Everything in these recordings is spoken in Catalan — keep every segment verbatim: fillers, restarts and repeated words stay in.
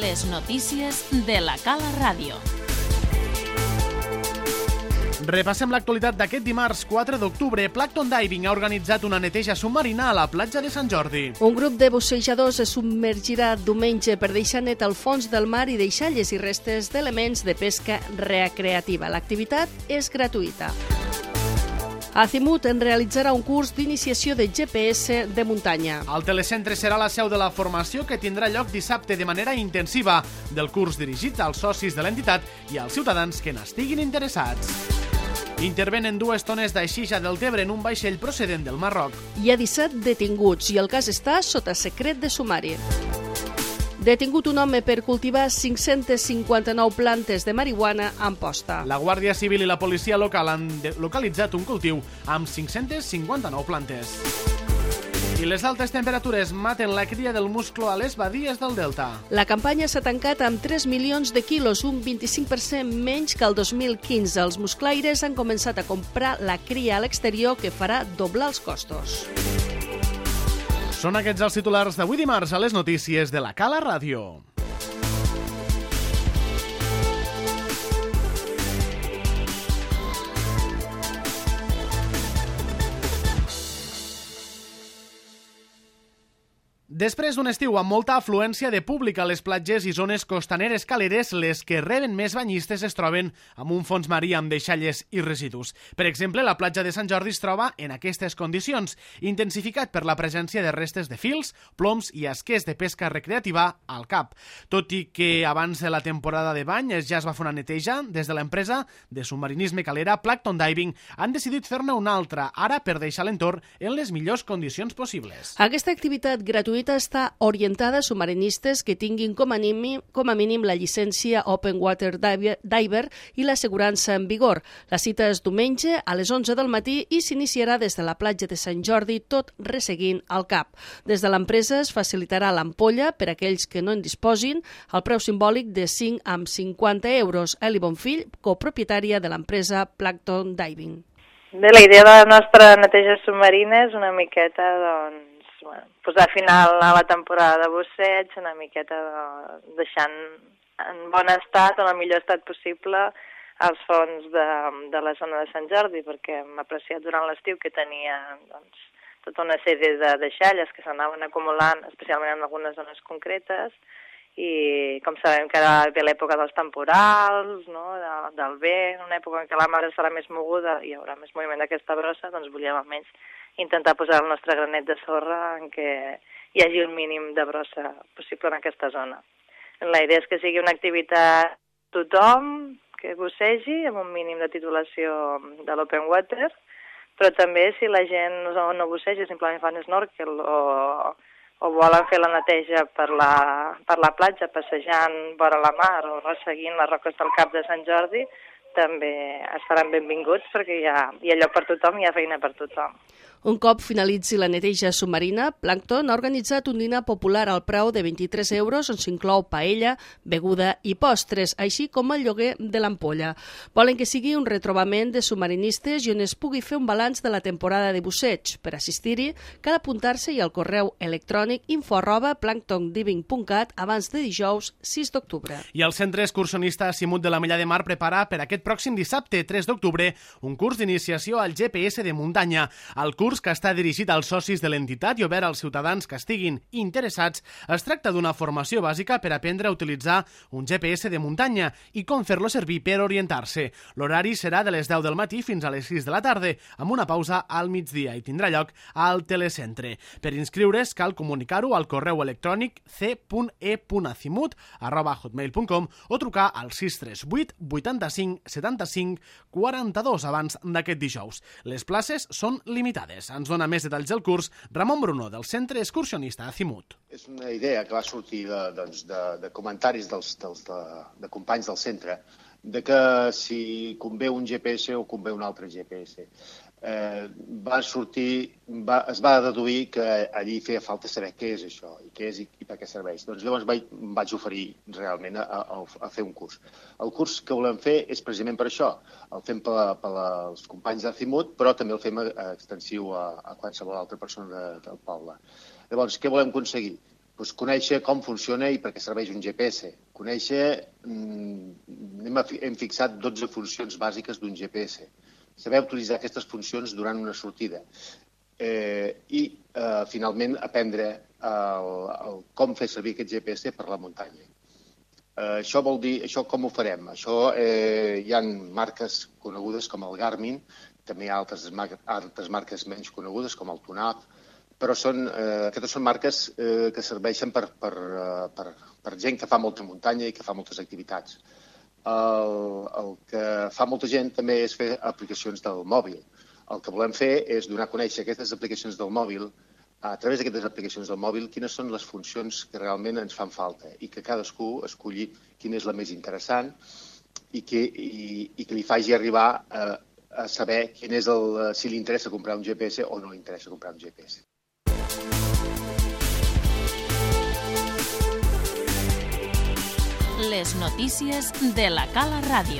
Les notícies de la Cala Ràdio. Repassem l'actualitat d'aquest dimarts quatre d'octubre. Plankton Diving ha organitzat una neteja submarina a la platja de Sant Jordi. Un grup de bussejadors es submergirà diumenge per deixar net el fons del mar i deixalles i restes d'elements de pesca recreativa. L'activitat és gratuïta. Azimut en realitzarà un curs d'iniciació de G P S de muntanya. El telecentre serà la seu de la formació que tindrà lloc dissabte de manera intensiva del curs dirigit als socis de l'entitat i als ciutadans que n'estiguin interessats. Intervenen dues tones d'aixija del Tebre en un vaixell procedent del Marroc. Hi ha disset detinguts i el cas està sota secret de sumari. Detingut un home per cultivar cinc-centes cinquanta-nou plantes de marihuana a Amposta. La Guàrdia Civil i la policia local han localitzat un cultiu amb cinc-centes cinquanta-nou plantes. I les altes temperatures maten la cria del musclo a les badies del Delta. La campanya s'ha tancat amb tres milions de quilos, un vint-i-cinc per cent menys que el dos mil quinze. Els musclaires han començat a comprar la cria a l'exterior, que farà doblar els costos. Són aquests els titulars d'avui dimarts a les notícies de la Cala Ràdio. Després d'un estiu amb molta afluència de públic a les platges i zones costaneres caleres, les que reben més banyistes es troben amb un fons marí amb deixalles i residus. Per exemple, la platja de Sant Jordi es troba en aquestes condicions, intensificat per la presència de restes de fils, ploms i esquers de pesca recreativa al cap. Tot i que abans de la temporada de bany ja es va fer una neteja, des de l'empresa de submarinisme calera Plankton Diving han decidit fer-ne una altra, ara per deixar l'entorn en les millors condicions possibles. Aquesta activitat gratuïta està orientada a submarinistes que tinguin com a, mínim, com a mínim la llicència Open Water Diver i l'assegurança en vigor. La cita és diumenge a les onze del matí i s'iniciarà des de la platja de Sant Jordi, tot resseguint el cap. Des de l'empresa es facilitarà l'ampolla per a aquells que no en disposin, al preu simbòlic de cinc amb cinquanta euros. Eli Bonfill, copropietària de l'empresa Plankton Diving. Bé, la idea de la nostra neteja submarina és una miqueta, doncs, bueno, posar final a la temporada de busseig, una miqueta de, deixant en bon estat, en el millor estat possible, els fons de, de la zona de Sant Jordi, perquè hem apreciat durant l'estiu que tenia, doncs, tota una sèrie de deixalles que s'anaven acumulant, especialment en algunes zones concretes, i com sabem que ara ve l'època dels temporals, no? de, del vent, una època en què la mar serà més moguda i hi haurà més moviment d'aquesta brossa, doncs volíem almenys intentar posar el nostre granet de sorra en què hi hagi el mínim de brossa possible en aquesta zona. La idea és que sigui una activitat tothom que bussegi amb un mínim de titulació de l'open water, però també si la gent no, no busseja, simplement fan snorkel o, o volen fer la neteja per la, per la platja, passejant vora la mar o resseguint les roques del Cap de Sant Jordi, també es faran benvinguts perquè hi ha, hi ha lloc per tothom i hi ha feina per tothom. Un cop finalitzi la neteja submarina, Plankton ha organitzat un dinar popular al preu de vint-i-tres euros on s'inclou paella, beguda i postres, així com el lloguer de l'ampolla. Volen que sigui un retrobament de submarinistes i on es pugui fer un balanç de la temporada de busseig. Per assistir-hi, cal apuntar-se-hi al correu electrònic info arroba planktondiving punt cat abans de dijous sis d'octubre. I el Centre Excursionista Azimut de la Mella de Mar prepara per aquest pròxim dissabte tres d'octubre un curs d'iniciació al G P S de muntanya. El curs que està dirigit als socis de l'entitat i obert als ciutadans que estiguin interessats, es tracta d'una formació bàsica per aprendre a utilitzar un G P S de muntanya i com fer-lo servir per orientar-se. L'horari serà de les deu del matí fins a les sis de la tarda, amb una pausa al migdia i tindrà lloc al telecentre. Per inscriure's cal comunicar-ho al correu electrònic c punt e punt azimut arroba hotmail punt com o trucar al sis tres vuit vuitanta-cinc setanta-cinc quaranta-dos abans d'aquest dijous. Les places són limitades. Ens dona més detalls del curs Ramon Bruno, del Centre Excursionista Azimut. És una idea que va sortir de, doncs, de, de comentaris dels, dels, de, de companys del centre, de que si convé un G P S o convé un altre G P S. Eh, va sortir, va, es va deduir que allí feia falta saber què és això, i què és i, i per què serveix. Doncs llavors vaig, vaig oferir realment a, a, a fer un curs. El curs que volem fer és precisament per això. El fem per, per als companys d'Azimut, però també el fem extensiu a, a qualsevol altra persona de, del poble. Llavors, què volem aconseguir? doncs, conèixer com funciona i per què serveix un G P S. Conèixer, hem, hem fixat dotze funcions bàsiques d'un G P S. Saber utilitzar aquestes funcions durant una sortida. Eh, I, eh, finalment, aprendre el, el, com fer servir aquest G P S per la muntanya. Eh, això vol dir, això com ho farem? Això, eh, hi ha marques conegudes com el Garmin, també hi ha altres, altres marques menys conegudes com el TUNAP, però són, eh, aquestes són marques eh, que serveixen per, per, per, per gent que fa molta muntanya i que fa moltes activitats. El, el que fa molta gent també és fer aplicacions del mòbil. El que volem fer és donar a conèixer aquestes aplicacions del mòbil, a través d'aquestes aplicacions del mòbil, quines són les funcions que realment ens fan falta i que cadascú escolli quina és la més interessant i que, i, i que li faci arribar a, a saber quin és el, si li interessa comprar un G P S o no li interessa comprar un G P S. Les notícies de la Cala Ràdio.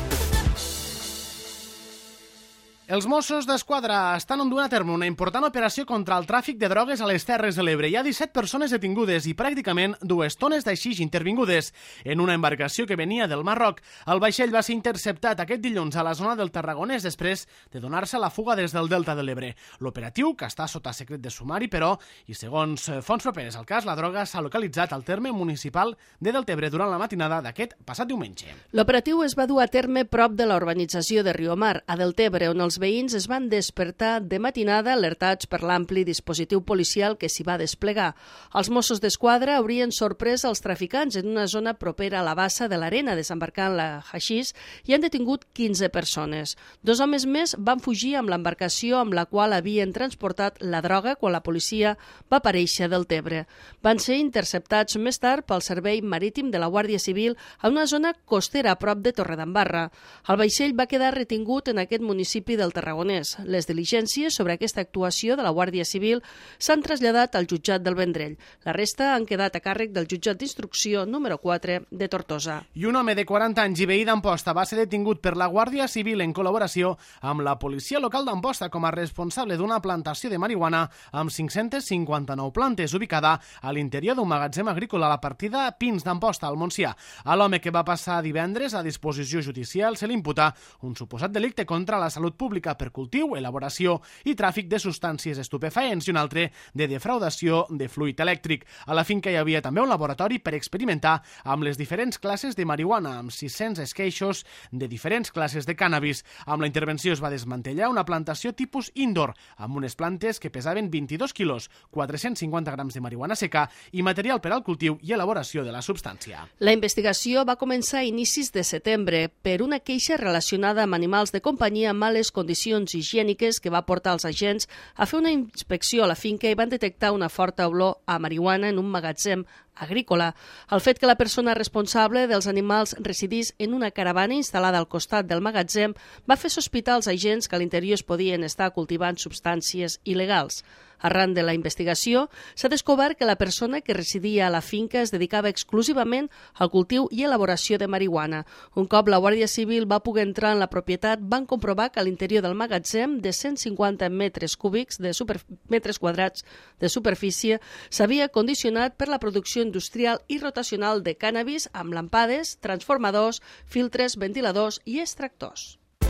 Els Mossos d'Esquadra estan duent a terme una important operació contra el tràfic de drogues a les Terres de l'Ebre. Hi ha disset persones detingudes i pràcticament dues tones d'aixix intervingudes en una embarcació que venia del Marroc. El vaixell va ser interceptat aquest dilluns a la zona del Tarragonès després de donar-se la fuga des del Delta de l'Ebre. L'operatiu, que està sota secret de sumari, però, i segons fonts properes al cas, la droga s'ha localitzat al terme municipal de Deltebre durant la matinada d'aquest passat diumenge. L'operatiu es va dur a terme prop de la urbanització de Riomar, a Deltebre, on els Els veïns es van despertar de matinada alertats per l'ampli dispositiu policial que s'hi va desplegar. Els Mossos d'Esquadra haurien sorprès els traficants en una zona propera a la bassa de l'Arena, desembarcant la haixís, i han detingut quinze persones. Dos homes més van fugir amb l'embarcació amb la qual havien transportat la droga quan la policia va aparèixer del Tebre. Van ser interceptats més tard pel Servei Marítim de la Guàrdia Civil a una zona costera a prop de Torredembarra. El vaixell va quedar retingut en aquest municipi del Tarragonès. Les diligències sobre aquesta actuació de la Guàrdia Civil s'han traslladat al jutjat del Vendrell. La resta han quedat a càrrec del jutjat d'instrucció número quatre de Tortosa. I un home de quaranta anys i veí d'Amposta va ser detingut per la Guàrdia Civil en col·laboració amb la policia local d'Amposta com a responsable d'una plantació de marihuana amb cinc-centes cinquanta-nou plantes ubicada a l'interior d'un magatzem agrícola a la partida Pins d'Amposta, al Montsià. A l'home que va passar divendres a disposició judicial se li imputa un suposat delicte contra la salut pública per cultiu, elaboració i tràfic de substàncies estupefaents i un altre de defraudació de fluid elèctric. A la finca hi havia també un laboratori per experimentar amb les diferents classes de marihuana, amb sis-cents esqueixos de diferents classes de cànnabis. Amb la intervenció es va desmantellar una plantació tipus indoor, amb unes plantes que pesaven vint-i-dos quilos, quatre-cents cinquanta grams de marihuana seca i material per al cultiu i elaboració de la substància. La investigació va començar a inicis de setembre per una queixa relacionada amb animals de companyia amb males condicions higièniques que va portar els agents a fer una inspecció a la finca i van detectar una forta olor a marihuana en un magatzem agrícola. El fet que la persona responsable dels animals residís en una caravana instal·lada al costat del magatzem va fer sospitar als agents que a l'interior es podien estar cultivant substàncies il·legals. Arran de la investigació, s'ha descobert que la persona que residia a la finca es dedicava exclusivament al cultiu i elaboració de marihuana. Un cop la Guàrdia Civil va poder entrar en la propietat, van comprovar que a l'interior del magatzem de cent cinquanta metres cúbics de super... metres quadrats de superfície s'havia condicionat per la producció industrial i rotacional de cànnabis amb lampades, transformadors, filtres, ventiladors i extractors.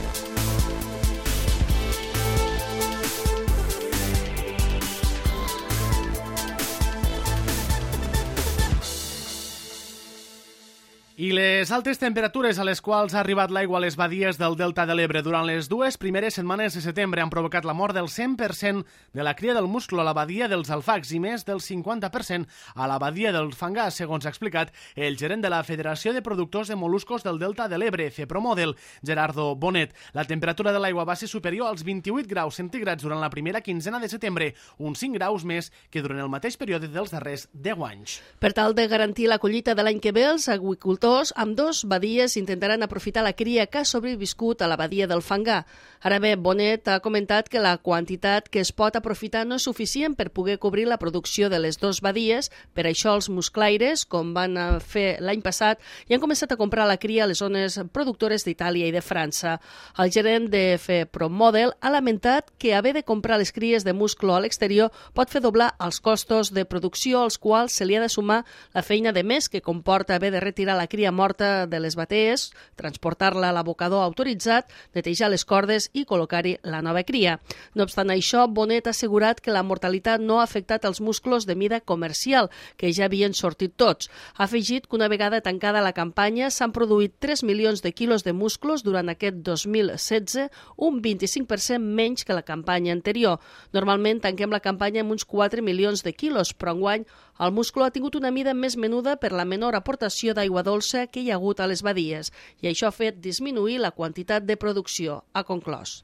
I les altes temperatures a les quals ha arribat l'aigua a les badies del Delta de l'Ebre durant les dues primeres setmanes de setembre han provocat la mort del cent per cent de la cria del musclo a la badia dels Alfacs i més del cinquanta per cent a la badia del Fangar, segons ha explicat el gerent de la Federació de Productors de Moluscos del Delta de l'Ebre, FEPROMODEL, Gerardo Bonet. La temperatura de l'aigua va ser superior als vint-i-vuit graus centígrads durant la primera quinzena de setembre, uns cinc graus més que durant el mateix període dels darrers deu anys. Per tal de garantir la collita de l'any que ve, els agricultors dos, amb dos badies intentaran aprofitar la cria que ha sobreviscut a la badia del Fangar. Ara bé, Bonet ha comentat que la quantitat que es pot aprofitar no és suficient per poder cobrir la producció de les dues badies. Per això els musclaires, com van fer l'any passat, ja han començat a comprar la cria a les zones productores d'Itàlia i de França. El gerent de F Pro Model ha lamentat que haver de comprar les cries de musclo a l'exterior pot fer doblar els costos de producció, als quals se li ha de sumar la feina de més que comporta haver de retirar la cria morta de les batees, transportar-la a l'abocador autoritzat, netejar les cordes i col·locar-hi la nova cria. No obstant això, Bonet ha assegurat que la mortalitat no ha afectat els musclos de mida comercial, que ja havien sortit tots. Ha afegit que una vegada tancada la campanya s'han produït tres milions de quilos de musclos durant aquest dos mil setze, un vint-i-cinc per cent menys que la campanya anterior. Normalment tanquem la campanya amb uns quatre milions de quilos, però enguany el musclo ha tingut una mida més menuda per la menor aportació d'aigua dolça que hi ha hagut a les badies, i això ha fet disminuir la quantitat de producció, ha conclòs.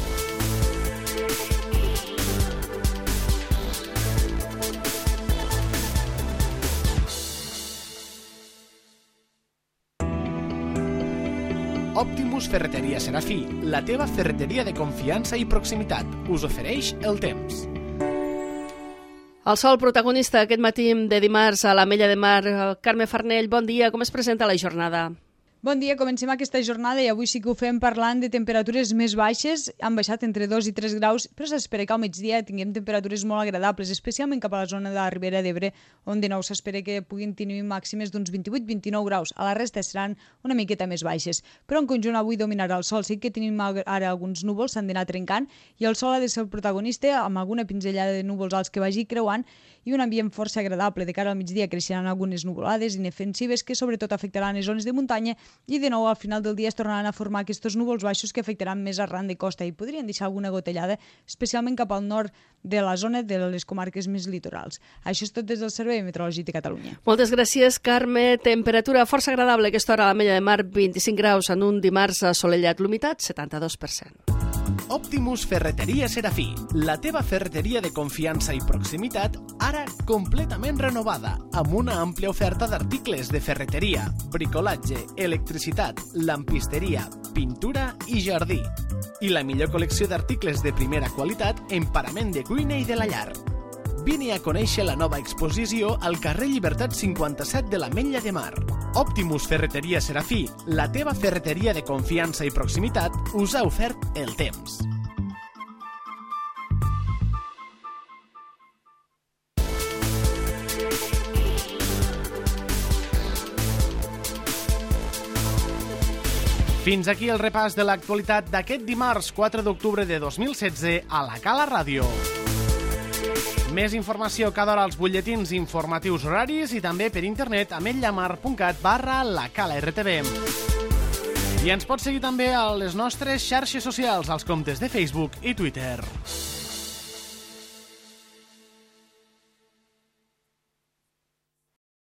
Optimus Ferreteria Serafí, la teva ferreteria de confiança i proximitat, us ofereix el temps. El sol protagonista aquest matí de dimarts a l'Ametlla de Mar. Carme Farnell, bon dia. Com es presenta la jornada? Bon dia, comencem aquesta jornada i avui sí que ho fem parlant de temperatures més baixes. Han baixat entre dos i tres graus, però s'espera que al migdia tinguem temperatures molt agradables, especialment cap a la zona de la Ribera d'Ebre, on de nou s'espera que puguin tenir màximes d'uns vint-i-vuit a vint-i-nou graus. A la resta seran una miqueta més baixes. Però en conjunt avui dominarà el sol. Sí que tenim ara alguns núvols, s'han d'anar trencant, i el sol ha de ser el protagonista, amb alguna pinzellada de núvols alts que vagi creuant, i un ambient força agradable. De cara al migdia creixeran algunes nuvolades inofensives que sobretot afectaran les zones de muntanya, i de nou al final del dia es tornaran a formar aquests núvols baixos que afectaran més arran de costa i podrien deixar alguna gotellada, especialment cap al nord de la zona de les comarques més litorals. Això és tot des del Servei Meteorològic de Catalunya. Moltes gràcies, Carme. Temperatura força agradable aquesta hora a l'Ametlla de Mar, vint-i-cinc graus en un dimarts assolellat. L'humitat, setanta-dos per cent. Optimus Ferreteria Serafí, la teva ferreteria de confiança i proximitat, ara completament renovada, amb una àmplia oferta d'articles de ferreteria, bricolatge, electricitat, lampisteria, pintura i jardí. I la millor col·lecció d'articles de primera qualitat en parament de cuina i de la llar. Vine a conèixer la nova exposició al carrer Llibertat cinquanta-set de l'Ametlla de Mar. Optimus Ferreteria Serafí, la teva ferreteria de confiança i proximitat, us ha ofert el temps. Fins aquí el repàs de l'actualitat d'aquest dimarts quatre d'octubre de dos mil setze a la Cala Ràdio. Més informació cada hora als butlletins informatius horaris i també per internet a ametlllamar.cat barra la Cala R T V. I ens pots seguir també a les nostres xarxes socials, als comptes de Facebook i Twitter.